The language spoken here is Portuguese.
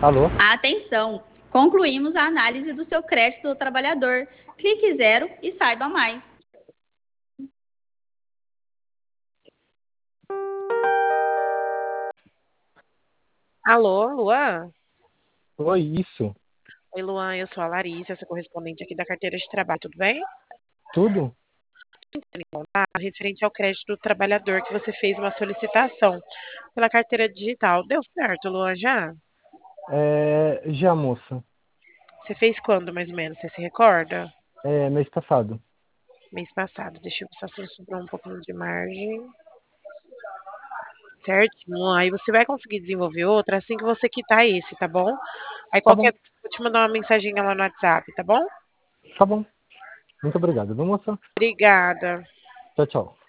Alô? Atenção! Concluímos a análise do seu crédito do trabalhador. Clique zero e saiba mais. Alô, Luan? Oi, isso. Oi, Luan, eu sou a Larissa, essa correspondente aqui da carteira de trabalho, tudo bem? Tudo? Tá, referente ao crédito do trabalhador que você fez uma solicitação pela carteira digital. Deu certo, Luan, já? Já, moça. Você fez quando, mais ou menos? Você se recorda? Mês passado. Mês passado. Deixa eu ver só se sobrou um pouquinho de margem. Certinho. Aí você vai conseguir desenvolver outra assim que você quitar esse, tá bom? Aí Tá bom, qualquer dúvida, eu vou te mandar uma mensaginha lá no WhatsApp, tá bom? tá bom. Muito obrigado, viu, moça? Obrigada. Tchau, tchau.